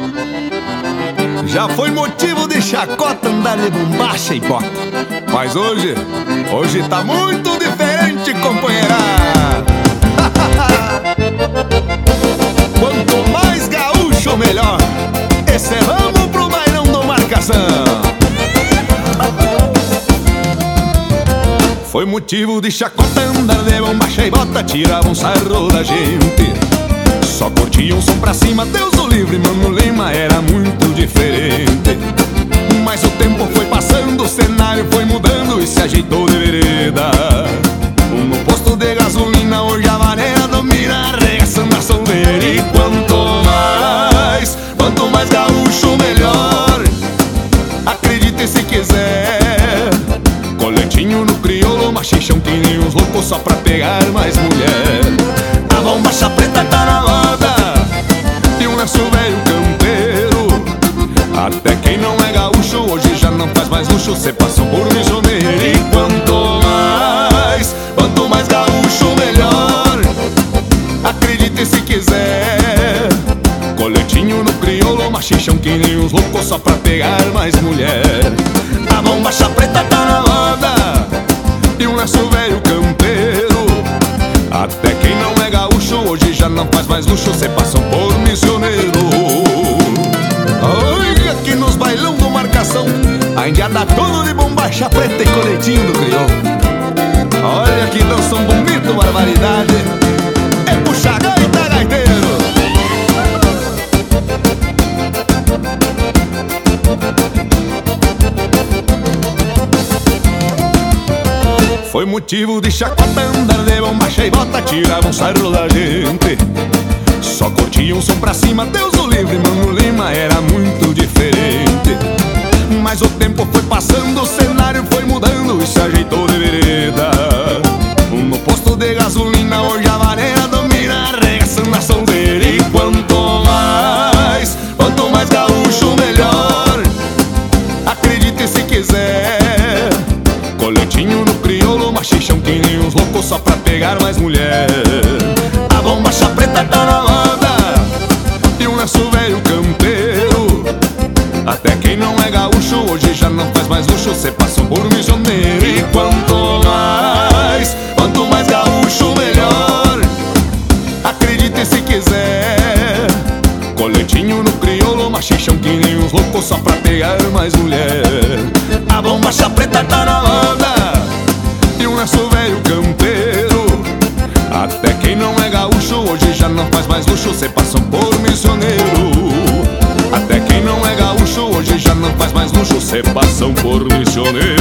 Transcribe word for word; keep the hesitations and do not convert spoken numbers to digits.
Já foi motivo de chacota andar de bombacha e bota, mas hoje, hoje tá muito diferente, companheira. Quanto mais gaúcho, melhor. Esse é vamos pro bailão do Marcação. Foi motivo de chacota andar de bombacha e bota, tirava um sarro da gente. Só curtia um som pra cima, Deus o livre, Mano Lima era muito diferente. Mas o tempo foi passando, o cenário foi mudando e se ajeitou de vereda. No posto de gasolina hoje a maneira domina, arregaçando a soldeira. E quanto mais, quanto mais gaúcho melhor, acredite se quiser. Coletinho no crioulo, machichão que nem uns loucos só pra pegar mais mulher. A bombacha preta tá na moda e um lenço velho campeiro. Até quem não é gaúcho hoje já não faz mais luxo, cê passou por missioneiro. E quanto mais, quanto mais gaúcho melhor, acredite se quiser. Coletinho no crioulo, machichão que nem uns loucos só pra pegar mais mulher. A bombacha preta tá na moda e um lenço velho campeiro. Até quem não é gaúcho hoje já não faz mais luxo, cê passam por missioneiro. Olha aqui nos bailão do Marcação, a indiada todo de bombacha preta e coletinho do crioulo. Olha que dançam bonito, barbaridade. É puxa gaita, gaiteiro. Foi motivo de chacota andar de bombacha e bota, tirava um sarro da gente. Só curtia um som pra cima, Deus o livre, Mano Lima era muito diferente. Mas o tempo foi passando, o cenário foi mudando e se ajeitou de vereda. No posto de gasolina hoje a maneira domina, arregaçando a soldeira. E quanto mais, quanto mais gaúcho melhor, acredite se quiser. Coletinho no crioulo, machichão que nem uns loucos só pra pegar mais mulher. A bombacha preta tá na moda e um lenço velho campeiro. Até quem não é gaúcho hoje já não faz mais luxo, cê passou por missioneiro. E quanto mais, quanto mais gaúcho melhor, acredite se quiser. Coletinho no crioulo, machichão que nem uns loucos só pra pegar mais mulher. A bombacha preta tá na moda e um lenço velho campeiro. Até quem não é gaúcho hoje já não faz mais luxo, cê passam por missioneiro. Até quem não é gaúcho hoje já não faz mais luxo, cê passam por missioneiro.